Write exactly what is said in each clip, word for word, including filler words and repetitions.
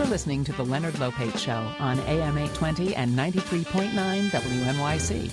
listening to The Leonard Lopate Show on A M eight twenty and ninety-three point nine W N Y C.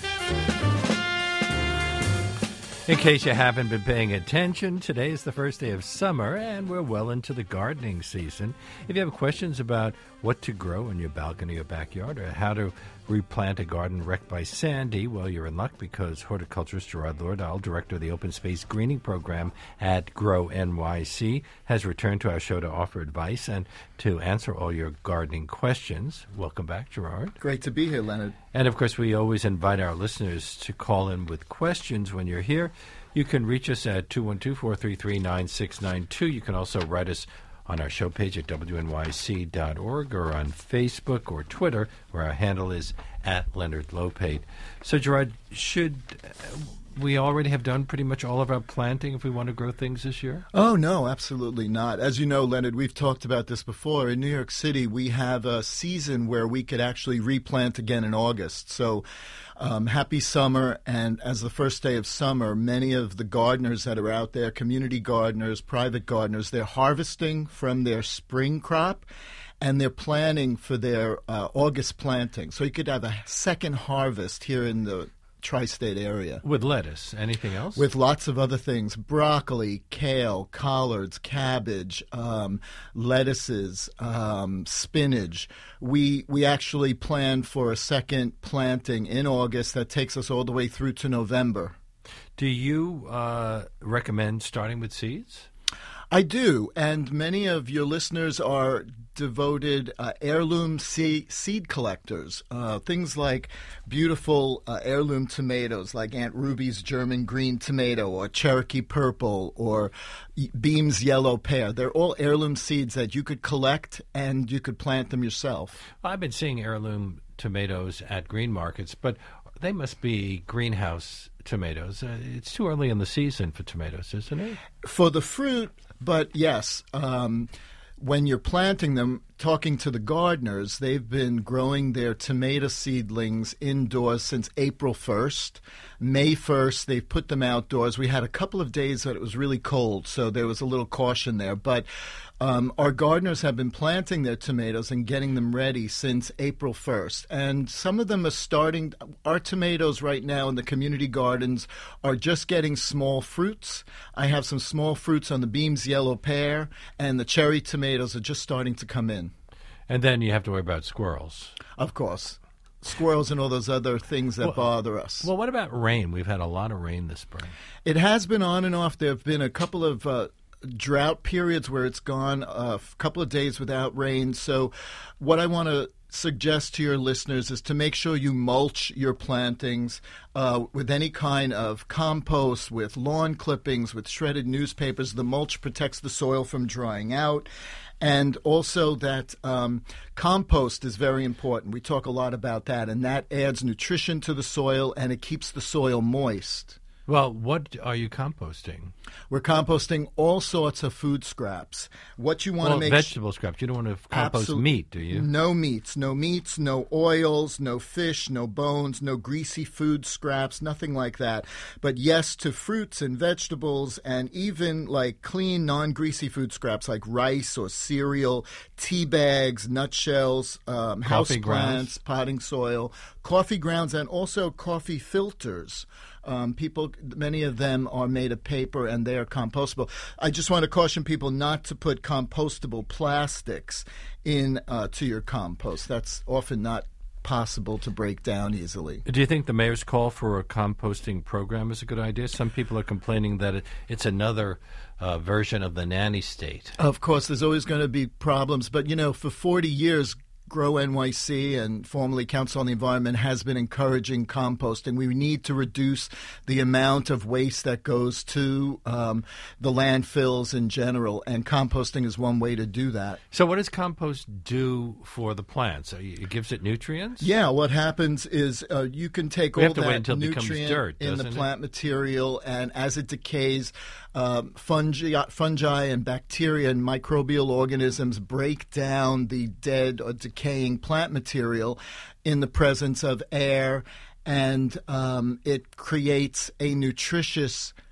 In case you haven't been paying attention, today is the first day of summer, and we're well into the gardening season. If you have questions about what to grow in your balcony or backyard, or how to replant a garden wrecked by Sandy, well, you're in luck, because horticulturist Gerard Lordahl, director of the Open Space Greening Program at Grow N Y C, has returned to our show to offer advice and to answer all your gardening questions. Welcome back, Gerard. Great to be here, Leonard. And, of course, we always invite our listeners to call in with questions when you're here. You can reach us at two one two, four three three, nine six nine two. You can also write us on our show page at W N Y C dot org, or on Facebook or Twitter, where our handle is at Leonard Lopate. So, Gerard, should uh, we already have done pretty much all of our planting if we want to grow things this year? Oh, no, absolutely not. As you know, Leonard, we've talked about this before. In New York City, we have a season where we could actually replant again in August. So um, happy summer. And as the first day of summer, many of the gardeners that are out there, community gardeners, private gardeners, they're harvesting from their spring crop, and they're planning for their uh, August planting. So you could have a second harvest here in the tri-state area. With lettuce. Anything else? With lots of other things. Broccoli, kale, collards, cabbage, um, lettuces, um, spinach. We we actually plan for a second planting in August that takes us all the way through to November. Do you uh, recommend starting with seeds? I do, and many of your listeners are devoted uh, heirloom seed, seed collectors. Uh, things like beautiful uh, heirloom tomatoes like Aunt Ruby's German green tomato, or Cherokee purple, or Beam's yellow pear. They're all heirloom seeds that you could collect and you could plant them yourself. I've been seeing heirloom tomatoes at green markets, but they must be greenhouse tomatoes. Uh, it's too early in the season for tomatoes, isn't it? For the fruit, but yes. Um, when you're planting them, talking to the gardeners, they've been growing their tomato seedlings indoors since April first. May first, they've put them outdoors. We had a couple of days that it was really cold, so there was a little caution there. But um, our gardeners have been planting their tomatoes and getting them ready since April first. And some of them are starting. Our tomatoes right now in the community gardens are just getting small fruits. I have some small fruits on the Beam's yellow pear, and the cherry tomatoes are just starting to come in. And then you have to worry about squirrels. Of course. Squirrels and all those other things that well, bother us. Well, what about rain? We've had a lot of rain this spring. It has been on and off. There have been a couple of uh, drought periods where it's gone a couple of days without rain. So what I want to suggest to your listeners is to make sure you mulch your plantings uh, with any kind of compost, with lawn clippings, with shredded newspapers. The mulch protects the soil from drying out. And also that um, compost is very important. We talk a lot about that, and that adds nutrition to the soil, and it keeps the soil moist. Well, what are you composting? We're composting all sorts of food scraps. What you want well, to make vegetable sh- scraps. You don't want to compost Absol- meat, do you? No meats, no meats, no oils, no fish, no bones, no greasy food scraps, nothing like that. But yes, to fruits and vegetables, and even like clean, non-greasy food scraps like rice or cereal, tea bags, nutshells, um, house plants, potting soil, coffee grounds, and also coffee filters. Um, people, many of them are made of paper and they are compostable. I just want to caution people not to put compostable plastics in uh, to your compost. That's often not possible to break down easily. Do you think the mayor's call for a composting program is a good idea? Some people are complaining that it, it's another uh, version of the nanny state. Of course, there's always going to be problems. But, you know, for forty years, Grow N Y C and formerly Council on the Environment has been encouraging composting. We need to reduce the amount of waste that goes to um, the landfills in general, and composting is one way to do that. So what does compost do for the plants? It gives it nutrients? Yeah, what happens is uh, you can take we all have to that wait until it nutrient becomes dirt, in the doesn't plant it? material, and as it decays, um, fungi, fungi and bacteria and microbial organisms break down the dead or decaying plant material in the presence of air, and um, it creates a nutritious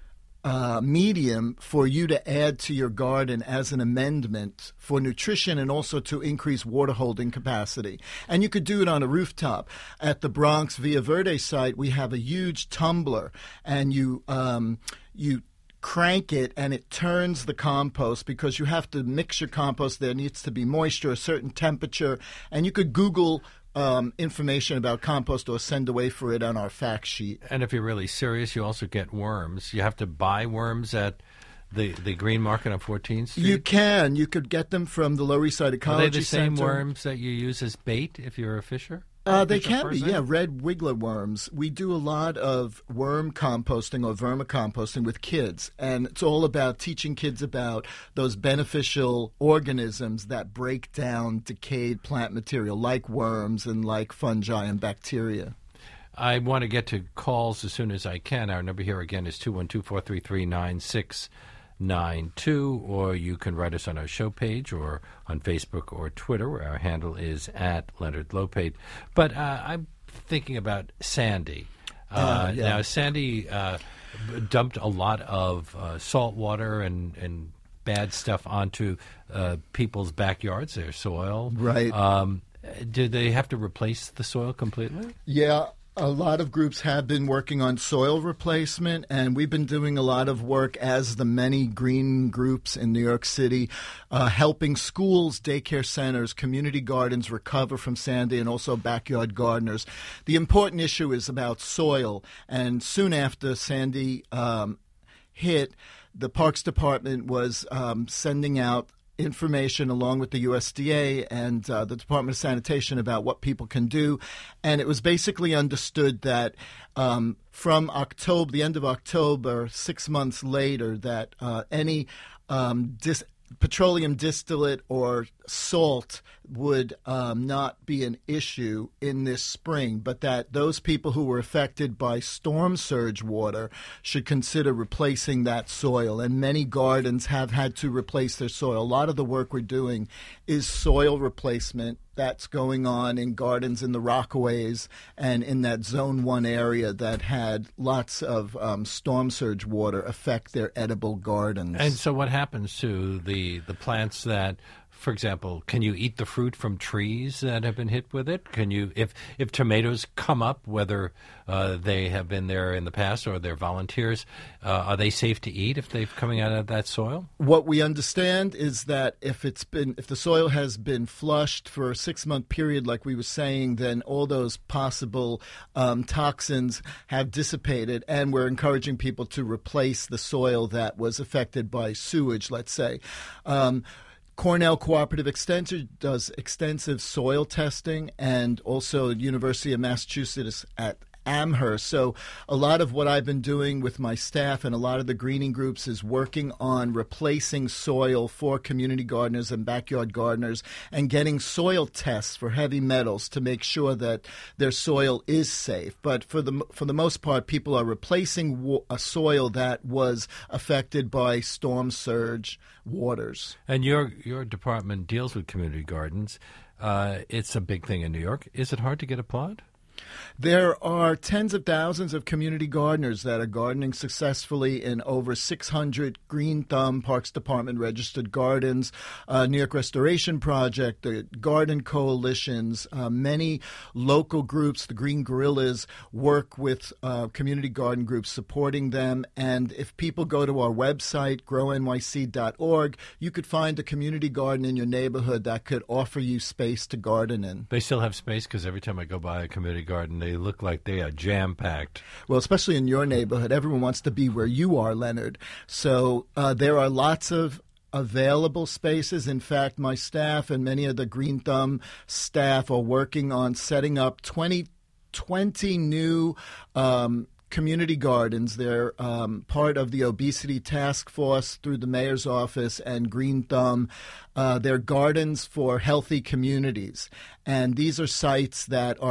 uh, medium for you to add to your garden as an amendment for nutrition and also to increase water holding capacity. And you could do it on a rooftop. At the Bronx Via Verde site, we have a huge tumbler, and you um, you crank it and it turns the compost, because you have to mix your compost. There needs to be moisture, a certain temperature, and you could Google um, information about compost or send away for it on our fact sheet. And if you're really serious, you also get worms. You have to buy worms at the, the Green Market on fourteenth Street? You can. You could get them from the Lower East Side Ecology Are they the same Center. worms that you use as bait if you're a fisher? Uh, they Fisher can be, person? yeah, red wiggler worms. We do a lot of worm composting or vermicomposting with kids, and it's all about teaching kids about those beneficial organisms that break down decayed plant material, like worms and like fungi and bacteria. I want to get to calls as soon as I can. Our number here again is two one two, four three three, nine six nine two, or you can write us on our show page or on Facebook or Twitter, where our handle is at Leonard Lopate. But uh, I'm thinking about Sandy. Uh, Uh, yeah. Now, Sandy uh, dumped a lot of uh, salt water and, and bad stuff onto uh, people's backyards, their soil. Right. Um, did they have to replace the soil completely? Yeah. A lot of groups have been working on soil replacement, and we've been doing a lot of work as the many green groups in New York City, uh, helping schools, daycare centers, community gardens recover from Sandy, and also backyard gardeners. The important issue is about soil, and soon after Sandy um, hit, the Parks Department was um, sending out information along with the U S D A and uh, the Department of Sanitation about what people can do. And it was basically understood that um, from October, the end of October, six months later, that uh, any um, dis- petroleum distillate or salt would um, not be an issue in this spring, but that those people who were affected by storm surge water should consider replacing that soil. And many gardens have had to replace their soil. A lot of the work we're doing is soil replacement that's going on in gardens in the Rockaways and in that Zone one area that had lots of um, storm surge water affect their edible gardens. And so what happens to the, the plants that, for example, can you eat the fruit from trees that have been hit with it? Can you, if if tomatoes come up, whether uh, they have been there in the past or they're volunteers, uh, are they safe to eat if they're coming out of that soil? What we understand is that if it's been, if the soil has been flushed for a six-month period, like we were saying, then all those possible um, toxins have dissipated, and we're encouraging people to replace the soil that was affected by sewage, let's say. Um, Cornell Cooperative Extension does extensive soil testing, and also University of Massachusetts at Amherst. So a lot of what I've been doing with my staff and a lot of the greening groups is working on replacing soil for community gardeners and backyard gardeners and getting soil tests for heavy metals to make sure that their soil is safe. But for the for the most part, people are replacing wo- a soil that was affected by storm surge waters. And your your department deals with community gardens. Uh, it's a big thing in New York. Is it hard to get a plot? There are tens of thousands of community gardeners that are gardening successfully in over six hundred Green Thumb Parks Department registered gardens, uh, New York Restoration Project, the Garden Coalitions, uh, many local groups. The Green Guerrillas work with uh, community garden groups, supporting them. And if people go to our website, grow N Y C dot org, you could find a community garden in your neighborhood that could offer you space to garden in. They still have space, because every time I go by a community garden, they look like they are jam-packed. Well, especially in your neighborhood, everyone wants to be where you are, Leonard. So uh, there are lots of available spaces. In fact, my staff and many of the Green Thumb staff are working on setting up twenty, twenty new um, community gardens. They're um, part of the Obesity Task Force through the mayor's office and Green Thumb. Uh, they're gardens for healthy communities. And these are sites that are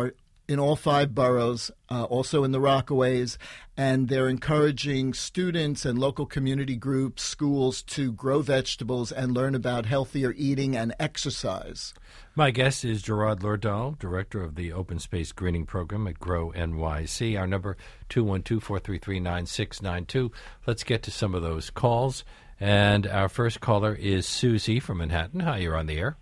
in all five boroughs, uh, also in the Rockaways, and they're encouraging students and local community groups, schools to grow vegetables and learn about healthier eating and exercise. My guest is Gerard Lordahl, Director of the Open Space Greening Program at Grow N Y C. Our number, two one two, four three three, nine six nine two. Let's get to some of those calls. And our first caller is Susie from Manhattan. Hi, you're on the air.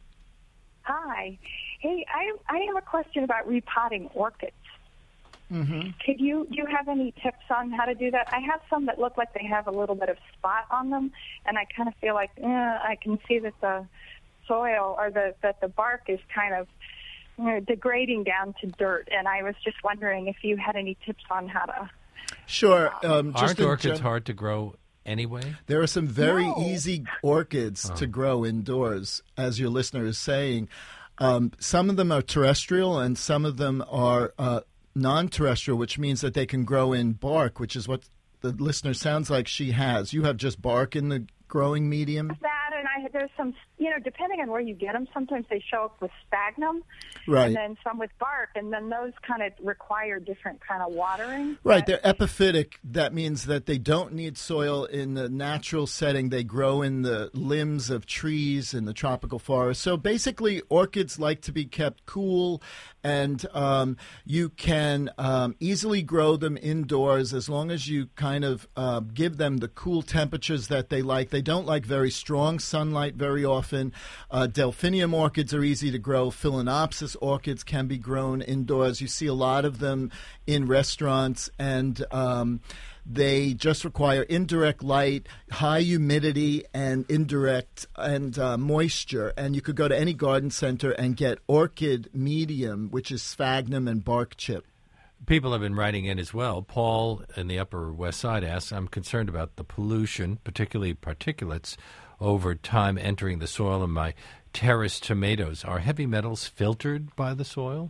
Hi. Hey, I I have a question about repotting orchids. Mm-hmm. Could you do you have any tips on how to do that? I have some that look like they have a little bit of spot on them, and I kind of feel like eh, I can see that the soil or the that the bark is kind of you know, degrading down to dirt. And I was just wondering if you had any tips on how to. Sure. Um, just Aren't in orchids gen- hard to grow anyway? There are some very No. easy orchids Oh. to grow indoors, as your listener is saying. Um, some of them are terrestrial and some of them are uh, non-terrestrial, which means that they can grow in bark, which is what the listener sounds like she has. You have just bark in the growing medium? That and I there's some you know depending on where you get them, sometimes they show up with sphagnum, Right. and then some with bark, and then those kind of require different kind of watering. Right, But- they're epiphytic. That means that they don't need soil in the natural setting. They grow in the limbs of trees in the tropical forest. So basically, orchids like to be kept cool, and um, you can um, easily grow them indoors as long as you kind of uh, give them the cool temperatures that they like. They don't like very strong sunlight very often. Uh, delphinium orchids are easy to grow. Phalaenopsis orchids can be grown indoors. You see a lot of them in restaurants, and um, they just require indirect light, high humidity, and indirect and uh, moisture. And you could go to any garden center and get orchid medium, which is sphagnum and bark chip. People have been writing in as well. Paul in the Upper West Side asks, I'm concerned about the pollution, particularly particulates, over time entering the soil in my terrace tomatoes. Are heavy metals filtered by the soil?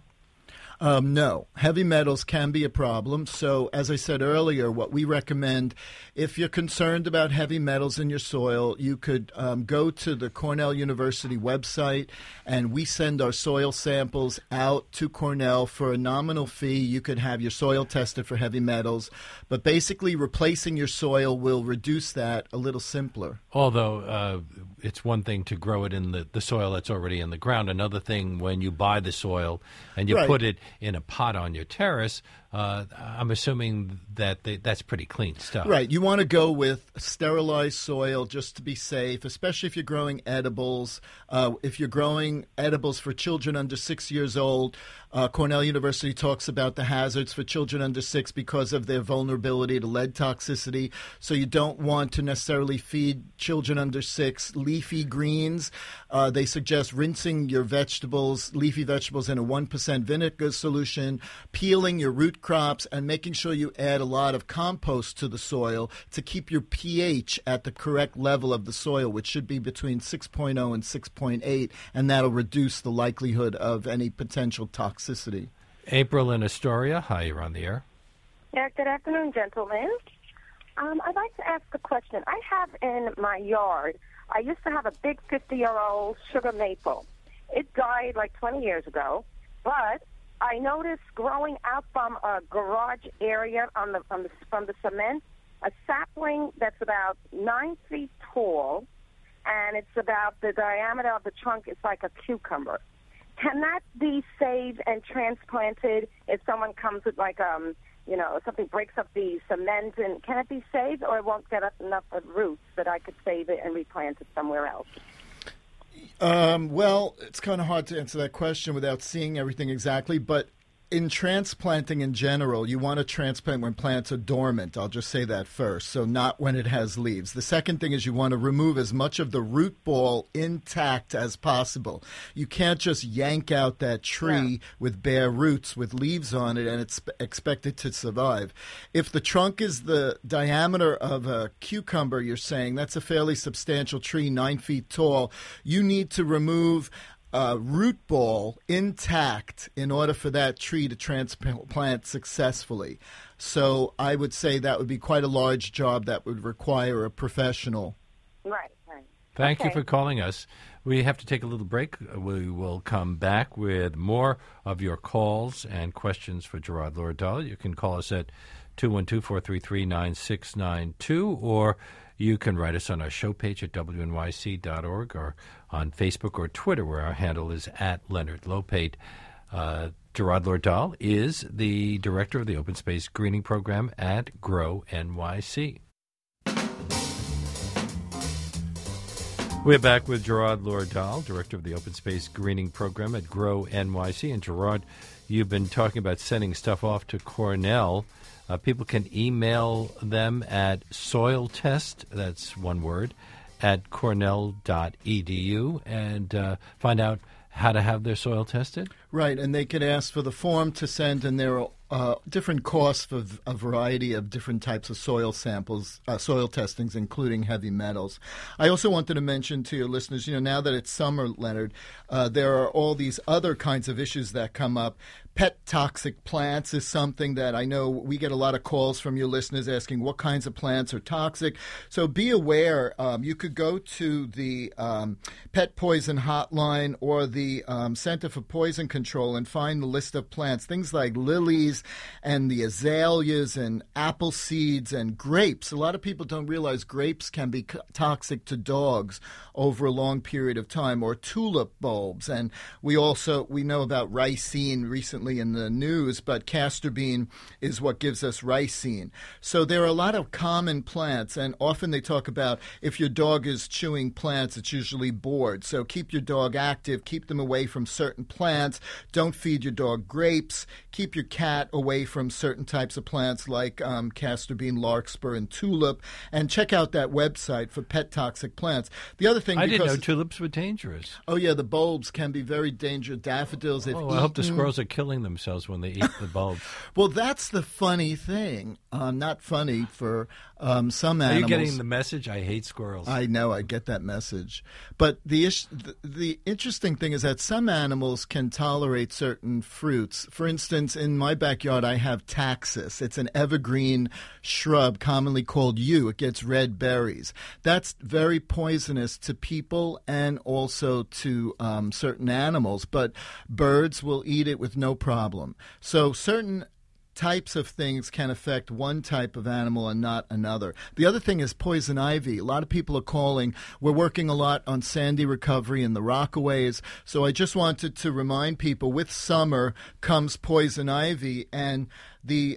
Um, no. Heavy metals can be a problem. So, as I said earlier, what we recommend, if you're concerned about heavy metals in your soil, you could um, go to the Cornell University website, and we send our soil samples out to Cornell for a nominal fee. You could have your soil tested for heavy metals, but basically replacing your soil will reduce that a little simpler. Although uh, it's one thing to grow it in the, the soil that's already in the ground. Another thing when you buy the soil and you Right. put it in a pot on your terrace, uh, I'm assuming that they, that's pretty clean stuff. Right. You want to go with sterilized soil just to be safe, especially if you're growing edibles. Uh, if you're growing edibles for children under six years old, uh, Cornell University talks about the hazards for children under six because of their vulnerability to lead toxicity. So you don't want to necessarily feed children under six leafy greens. Uh, they suggest rinsing your vegetables, leafy vegetables, in a one percent vinegar solution, peeling your root crops, and making sure you add a lot of compost to the soil to keep your pH at the correct level of the soil, which should be between six point oh and six point eight, and that'll reduce the likelihood of any potential toxicity. April in Astoria. Hi, you're on the air. Yeah, good afternoon, gentlemen. Um, I'd like to ask a question. I have in my yard, I used to have a big fifty-year-old sugar maple. It died like twenty years ago, but I noticed growing out from a garage area on the, on the from the cement, a sapling that's about nine feet tall, and it's about the diameter of the trunk is like a cucumber. Can that be saved and transplanted if someone comes with like um you know something breaks up the cement, and can it be saved, or it won't get up enough of roots that I could save it and replant it somewhere else? Um, well, it's kind of hard to answer that question without seeing everything exactly, but in transplanting in general, you want to transplant when plants are dormant. I'll just say that first, so not when it has leaves. The second thing is you want to remove as much of the root ball intact as possible. You can't just yank out that tree Yeah. with bare roots with leaves on it and it's expect it to survive. If the trunk is the diameter of a cucumber, you're saying, that's a fairly substantial tree, nine feet tall. You need to remove Uh, root ball intact in order for that tree to transplant successfully. So I would say that would be quite a large job that would require a professional. Right, right. Thank you Okay. for calling us. We have to take a little break. We will come back with more of your calls and questions for Gerard Loerdahl. You can call us at two one two, four three three, nine six nine two, or you can write us on our show page at W N Y C dot org or on Facebook or Twitter, where our handle is at Leonard Lopate. Uh, Gerard Loerdahl is the director of the Open Space Greening Program at Grow N Y C. We're back with Gerard Loerdahl, director of the Open Space Greening Program at Grow N Y C. And Gerard, you've been talking about sending stuff off to Cornell. Uh, people can email them at soil test, that's one word, at cornell dot e d u and uh, find out how to have their soil tested? Right, and they could ask for the form to send, and there are uh, different costs for a variety of different types of soil samples, uh, soil testings, including heavy metals. I also wanted to mention to your listeners, you know, now that it's summer, Leonard, uh, there are all these other kinds of issues that come up. Pet toxic plants is something that I know we get a lot of calls from your listeners asking what kinds of plants are toxic. So be aware. Um, you could go to the um, Pet Poison Hotline or the um, Center for Poison Control and find the list of plants, things like lilies and the azaleas and apple seeds and grapes. A lot of people don't realize grapes can be c- toxic to dogs over a long period of time, or tulip bulbs. And we also, we know about ricin recently in the news, but castor bean is what gives us ricin. So there are a lot of common plants, and often they talk about if your dog is chewing plants, it's usually bored. So keep your dog active, keep them away from certain plants. Don't feed your dog grapes. Keep your cat away from certain types of plants like um, castor bean, larkspur, and tulip. And check out that website for pet toxic plants. The other thing, I didn't know because tulips were dangerous. Oh, yeah, the bulbs can be very dangerous. Daffodils, if Oh, I hope the eaten- squirrels are killing themselves when they eat the bulbs. Well, that's the funny thing. Um, not funny for um, some Are animals. you getting the message? I hate squirrels. I know, I get that message. But the, ish, the the interesting thing is that some animals can tolerate certain fruits. For instance, in my backyard, I have taxus. It's an evergreen shrub commonly called yew. It gets red berries. That's very poisonous to people and also to um, certain animals. But birds will eat it with no problem. So certain types of things can affect one type of animal and not another. The other thing is poison ivy. A lot of people are calling. We're working a lot on sandy recovery in the Rockaways. So I just wanted to remind people, with summer comes poison ivy and the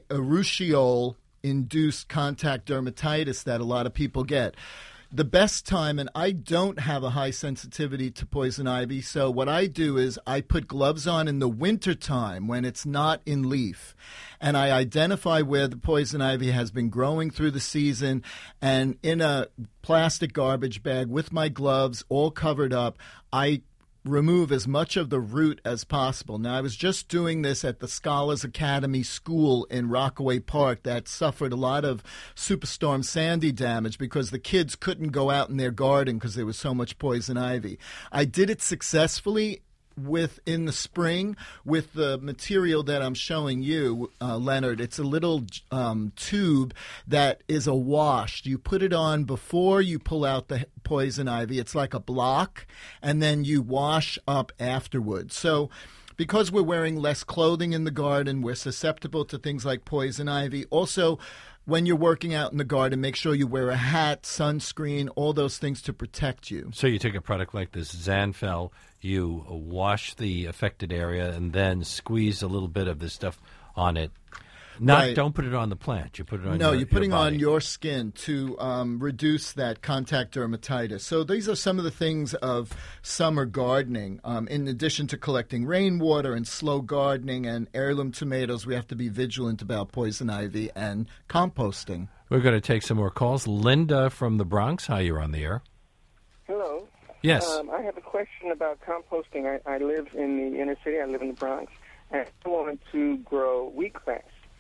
urushiol-induced contact dermatitis that a lot of people get. The best time, and I don't have a high sensitivity to poison ivy, so what I do is I put gloves on in the wintertime when it's not in leaf, and I identify where the poison ivy has been growing through the season, and in a plastic garbage bag with my gloves all covered up, I remove as much of the root as possible. Now, I was just doing this at the Scholars Academy School in Rockaway Park that suffered a lot of Superstorm Sandy damage because the kids couldn't go out in their garden because there was so much poison ivy. I did it successfully with in the spring with the material that I'm showing you, uh, Leonard. It's a little um, tube that is a wash. You put it on before you pull out the poison ivy. It's like a block, and then you wash up afterwards. So because we're wearing less clothing in the garden, we're susceptible to things like poison ivy. Also, when you're working out in the garden, make sure you wear a hat, sunscreen, all those things to protect you. So you take a product like this Zanfel, you wash the affected area, and then squeeze a little bit of this stuff on it. Not, Right. Don't put it on the plant. You put it on No, your, you're putting your body. on your skin to um, reduce that contact dermatitis. So these are some of the things of summer gardening. Um, in addition to collecting rainwater and slow gardening and heirloom tomatoes, we have to be vigilant about poison ivy and composting. We're going to take some more calls. Linda from the Bronx. Hi, you're on the air. Hello. Yes. Um, I have a question about composting. I, I live in the inner city. I live in the Bronx. And I wanted to grow wheatgrass.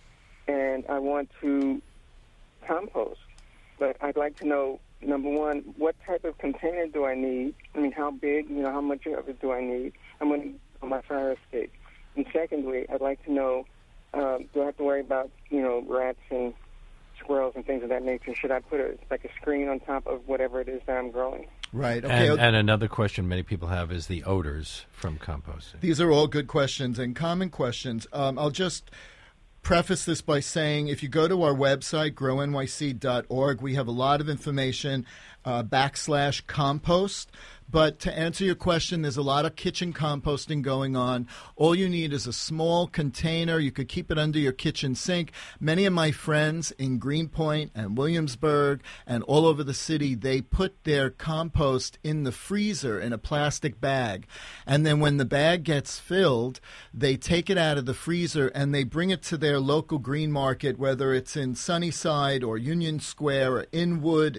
And I want to compost. But I'd like to know, number one, what type of container do I need? I mean, how big, you know, how much of it do I need? I'm going to on my fire escape. And secondly, I'd like to know, um, do I have to worry about, you know, rats and squirrels and things of that nature? Should I put a, like a screen on top of whatever it is that I'm growing? Right. Okay. And, and another question many people have is the odors from composting. These are all good questions and common questions. Um, I'll just preface this by saying if you go to our website, grow N Y C dot org, we have a lot of information, uh, backslash compost. But to answer your question, there's a lot of kitchen composting going on. All you need is a small container. You could keep it under your kitchen sink. Many of my friends in Greenpoint and Williamsburg and all over the city, they put their compost in the freezer in a plastic bag. And then when the bag gets filled, they take it out of the freezer and they bring it to their local green market, whether it's in Sunnyside or Union Square or Inwood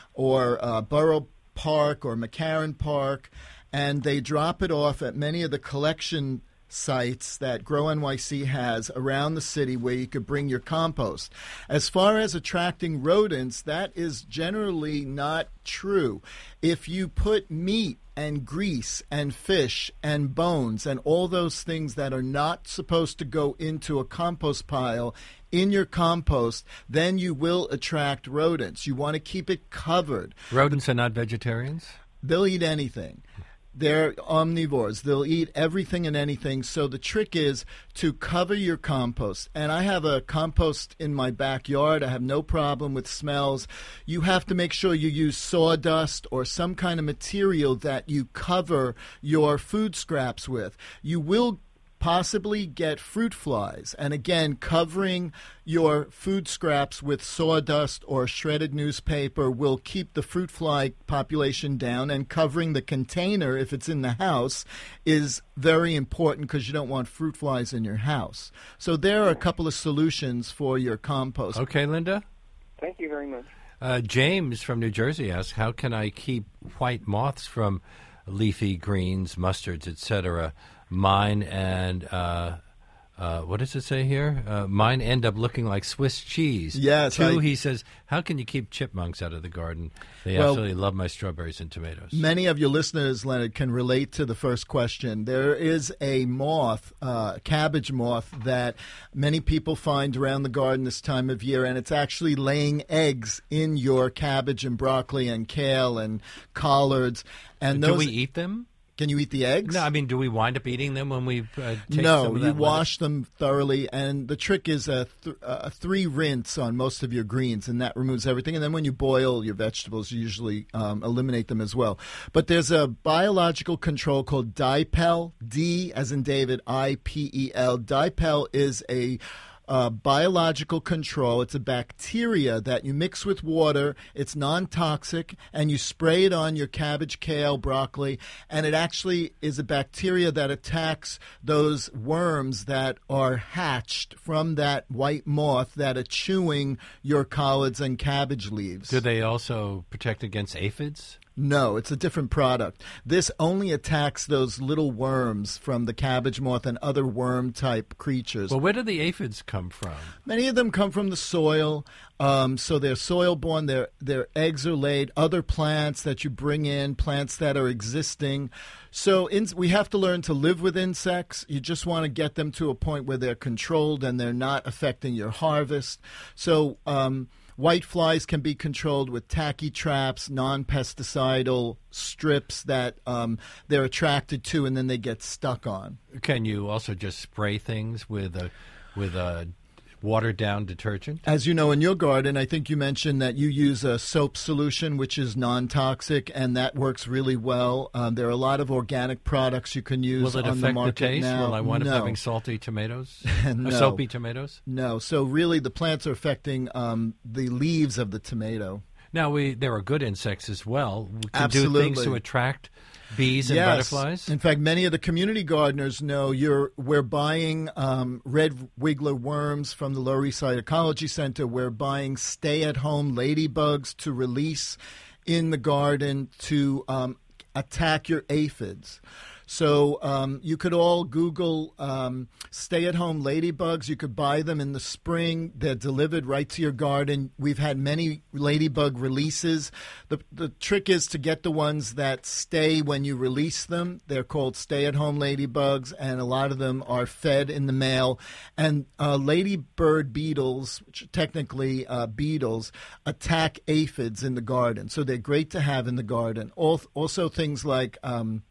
or uh, Borough Park or McCarran Park, and they drop it off at many of the collection sites that Grow N Y C has around the city where you could bring your compost. As far as attracting rodents, that is generally not true. If you put meat and grease and fish and bones and all those things that are not supposed to go into a compost pile in your compost, then you will attract rodents. You want to keep it covered. Rodents are not vegetarians? They'll eat anything. They're omnivores. They'll eat everything and anything. So the trick is to cover your compost. And I have a compost in my backyard. I have no problem with smells. You have to make sure you use sawdust or some kind of material that you cover your food scraps with. You will possibly get fruit flies. And again, covering your food scraps with sawdust or shredded newspaper will keep the fruit fly population down, and covering the container, if it's in the house, is very important because you don't want fruit flies in your house. So there are a couple of solutions for your compost. Okay, Linda? Thank you very much. Uh, James from New Jersey asks, how can I keep white moths from leafy greens, mustards, et cetera? Mine and, uh, uh, what does it say here? Uh, mine end up looking like Swiss cheese. Yes. Two, I, he says, how can you keep chipmunks out of the garden? They well, absolutely love my strawberries and tomatoes. Many of your listeners, Leonard, can relate to the first question. There is a moth, uh, cabbage moth, that many people find around the garden this time of year, and it's actually laying eggs in your cabbage and broccoli and kale and collards. And Do those, we eat them? Can you eat the eggs? No, I mean, do we wind up eating them when we uh, take No, some of you that wash them thoroughly, and the trick is a, th- a three rinse on most of your greens, and that removes everything. And then when you boil your vegetables, you usually um, eliminate them as well. But there's a biological control called Dipel, D as in David, I P E L. Dipel is a Uh, biological control. It's a bacteria that you mix with water. It's non-toxic, and you spray it on your cabbage, kale, broccoli, and it actually is a bacteria that attacks those worms that are hatched from that white moth that are chewing your collards and cabbage leaves. Do they also protect against aphids? No, it's a different product. This only attacks those little worms from the cabbage moth and other worm-type creatures. Well, where do the aphids come from? Many of them come from the soil, um, so they're soil-borne. Their their eggs are laid. Other plants that you bring in, plants that are existing. So in, we have to learn to live with insects. You just want to get them to a point where they're controlled and they're not affecting your harvest. So um, white flies can be controlled with tacky traps, non-pesticidal strips that um, they're attracted to, and then they get stuck on. Can you also just spray things with a with a watered-down detergent? As you know, in your garden, I think you mentioned that you use a soap solution, which is non-toxic, and that works really well. Um, there are a lot of organic products you can use Will it on affect the the market taste? now. Will I wind no. up having salty tomatoes? No. Or soapy tomatoes? No. So really, the plants are affecting um, the leaves of the tomato. Now, we there are good insects as well. We can Absolutely. do things to attract bees and yes. butterflies. In fact, many of the community gardeners know you're. We're buying um, red wiggler worms from the Lower East Side Ecology Center. We're buying stay-at-home ladybugs to release in the garden to um, attack your aphids. So um, you could all Google um, stay-at-home ladybugs. You could buy them in the spring. They're delivered right to your garden. We've had many ladybug releases. The, the trick is to get the ones that stay when you release them. They're called stay-at-home ladybugs, and a lot of them are fed in the mail. And uh, ladybird beetles, which are technically uh, beetles, attack aphids in the garden. So they're great to have in the garden. Also things like um,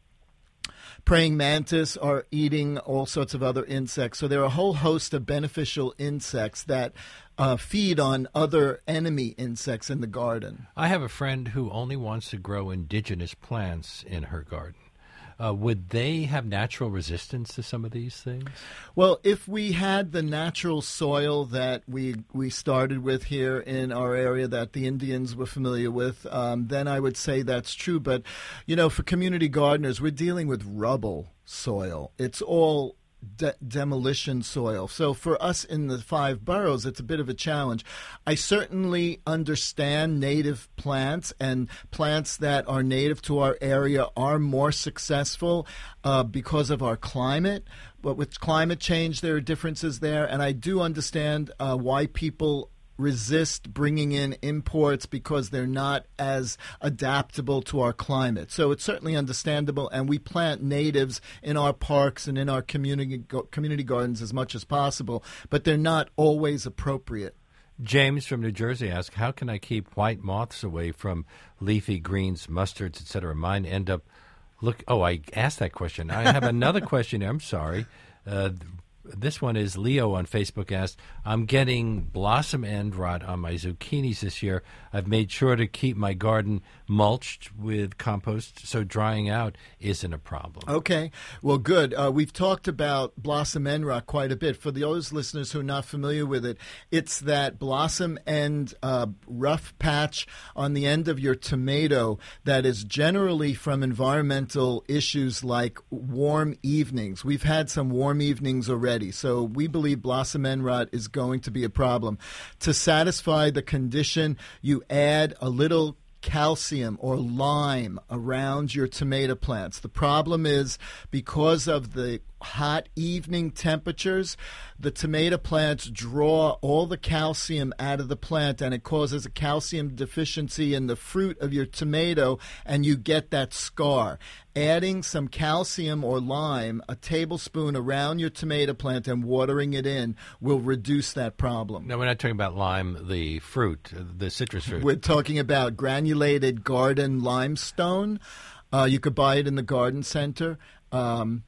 praying mantis are eating all sorts of other insects. So there are a whole host of beneficial insects that uh, feed on other enemy insects in the garden. I have a friend who only wants to grow indigenous plants in her garden. Uh, would they have natural resistance to some of these things? Well, if we had the natural soil that we we started with here in our area that the Indians were familiar with, um, then I would say that's true. But, you know, for community gardeners, we're dealing with rubble soil. It's all De- demolition soil. So for us in the five boroughs, it's a bit of a challenge. I certainly understand native plants, and plants that are native to our area are more successful uh, because of our climate. But with climate change, there are differences there, and I do understand uh, why people resist bringing in imports because they're not as adaptable to our climate. So it's certainly understandable, and we plant natives in our parks and in our community community gardens as much as possible, but they're not always appropriate. James from New Jersey asks, how can I keep white moths away from leafy greens, mustards, et cetera? Mine end up, look, oh, I asked that question. I have another question. I'm sorry. Uh, This one is Leo on Facebook asked, I'm getting blossom end rot on my zucchinis this year. I've made sure to keep my garden mulched with compost so drying out isn't a problem. Okay. Well, good. Uh, we've talked about blossom end rot quite a bit. For those listeners who are not familiar with it, it's that blossom end uh, rough patch on the end of your tomato that is generally from environmental issues like warm evenings. We've had some warm evenings already. So we believe blossom end rot is going to be a problem. To satisfy the condition, you add a little calcium or lime around your tomato plants. The problem is because of the hot evening temperatures, the tomato plants draw all the calcium out of the plant, and it causes a calcium deficiency in the fruit of your tomato, and you get that scar. Adding some calcium or lime, a tablespoon around your tomato plant, and watering it in will reduce that problem. No, we're not talking about lime, the fruit, the citrus fruit. We're talking about granulated garden limestone. Uh, you could buy it in the garden center. Um,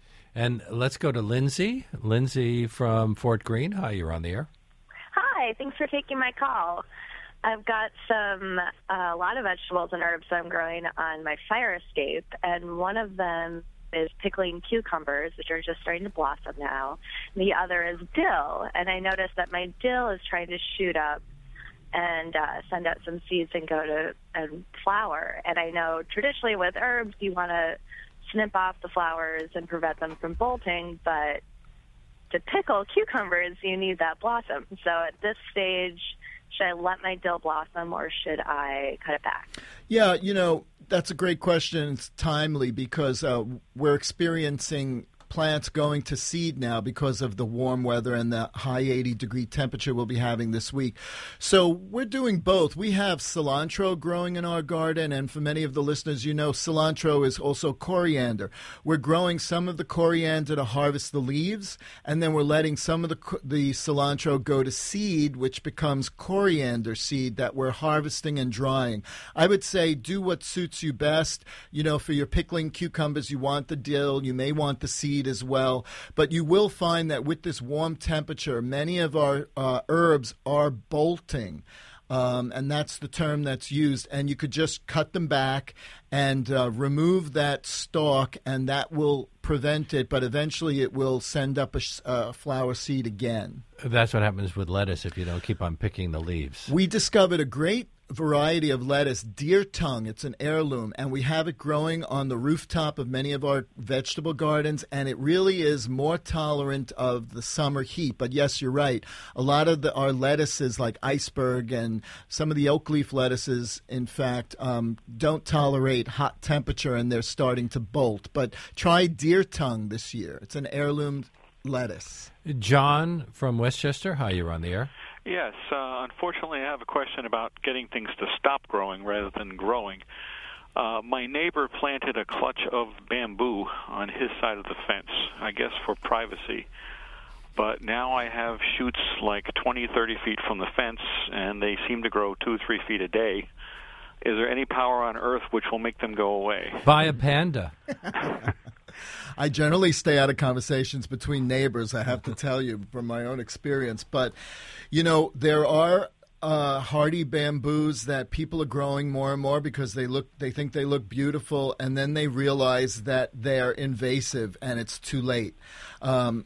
And let's go to Lindsay. Lindsay from Fort Greene. Hi, you're on the air. Hi, thanks for taking my call. I've got some, uh, a lot of vegetables and herbs I'm growing on my fire escape, and one of them is pickling cucumbers, which are just starting to blossom now. The other is dill, and I noticed that my dill is trying to shoot up and uh, send out some seeds and go to and flower. And I know traditionally with herbs, you want to snip off the flowers and prevent them from bolting, but to pickle cucumbers, you need that blossom. So at this stage, should I let my dill blossom or should I cut it back? Yeah, you know, that's a great question. It's timely because uh, we're experiencing plants going to seed now because of the warm weather and the high eighty degree temperature we'll be having this week. So we're doing both. We have cilantro growing in our garden, and for many of the listeners, you know, cilantro is also coriander. We're growing some of the coriander to harvest the leaves, and then we're letting some of the the cilantro go to seed, which becomes coriander seed that we're harvesting and drying. I would say do what suits you best. You know, for your pickling cucumbers, you want the dill, you may want the seed as well, but you will find that with this warm temperature, many of our uh, herbs are bolting, um, and that's the term that's used, and you could just cut them back and uh, remove that stalk, and that will prevent it, but eventually it will send up a, a flower seed again. That's what happens with lettuce if you don't keep on picking the leaves. We discovered a great variety of lettuce, deer tongue. It's an heirloom, and we have it growing on the rooftop of many of our vegetable gardens, and it really is more tolerant of the summer heat. But yes, you're right. A lot of the, our lettuces, like iceberg and some of the oak leaf lettuces, in fact, um, don't tolerate hot temperature, and they're starting to bolt. But try deer tongue this year. It's an heirloom lettuce. John from Westchester, hi, you're on the air. Yes. Uh, unfortunately, I have a question about getting things to stop growing rather than growing. Uh, my neighbor planted a clutch of bamboo on his side of the fence, I guess for privacy. But now I have shoots like twenty, thirty feet from the fence, and they seem to grow two, three feet a day. Is there any power on Earth which will make them go away? Buy a panda. I generally stay out of conversations between neighbors, I have to tell you, from my own experience. But, you know, there are uh, hardy bamboos that people are growing more and more because they look, they think they look beautiful, and then they realize that they're invasive and it's too late. Um,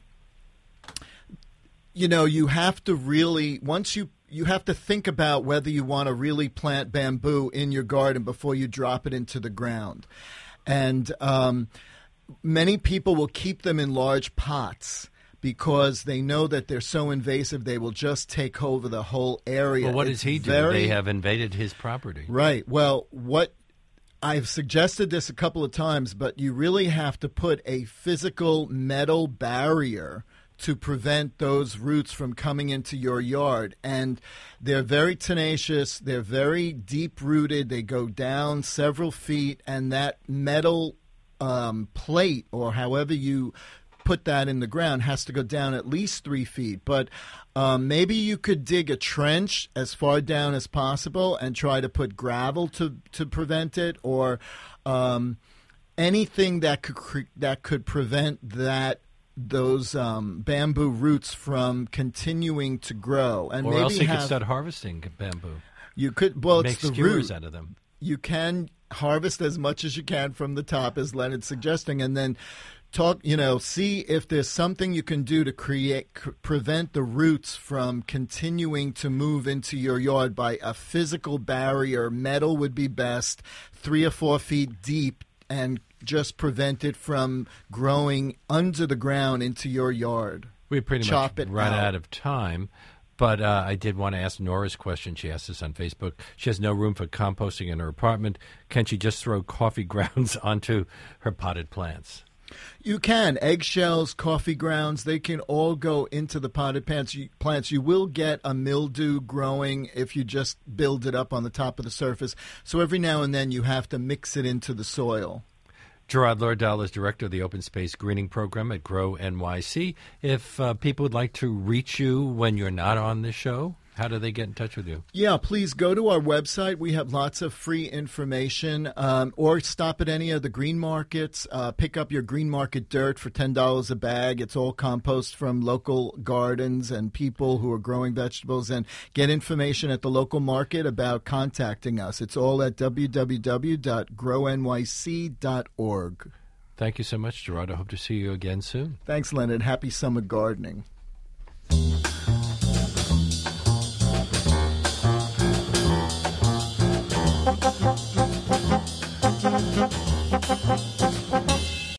you know, you have to really, once you You have to think about whether you want to really plant bamboo in your garden before you drop it into the ground. And um, many people will keep them in large pots because they know that they're so invasive they will just take over the whole area. Well, what It's does he do? very- They have invaded his property. Right. Well, what I've suggested this a couple of times, but you really have to put a physical metal barrier to prevent those roots from coming into your yard. And they're very tenacious. They're very deep-rooted. They go down several feet, and that metal um, plate, or however you put that in the ground, has to go down at least three feet. But um, maybe you could dig a trench as far down as possible and try to put gravel to, to prevent it, or um, anything that could cre- that could prevent that those um, bamboo roots from continuing to grow. And Or maybe else he have, could start harvesting bamboo. You could, well, Make it's the skewers root. out of them. You can harvest as much as you can from the top, as Leonard's suggesting, and then talk, you know, see if there's something you can do to create, c- prevent the roots from continuing to move into your yard by a physical barrier. Metal would be best, three or four feet deep, and just prevent it from growing under the ground into your yard. We pretty Chop much it run out. out of time. But uh, I did want to ask Nora's question. She asked us on Facebook. She has no room for composting in her apartment. Can she just throw coffee grounds onto her potted plants? You can. Eggshells, coffee grounds, they can all go into the potted plants. You, plants. You will get a mildew growing if you just build it up on the top of the surface. So every now and then you have to mix it into the soil. Gerard Lordahl is director of the Open Space Greening Program at Grow N Y C. If uh, people would like to reach you when you're not on the show, how do they get in touch with you? Yeah, please go to our website. We have lots of free information. Um, or stop at any of the green markets. Uh, pick up your green market dirt for ten dollars a bag. It's all compost from local gardens and people who are growing vegetables. And get information at the local market about contacting us. It's all at w w w dot grow n y c dot org. Thank you so much, Gerard. I hope to see you again soon. Thanks, Leonard. Happy summer gardening.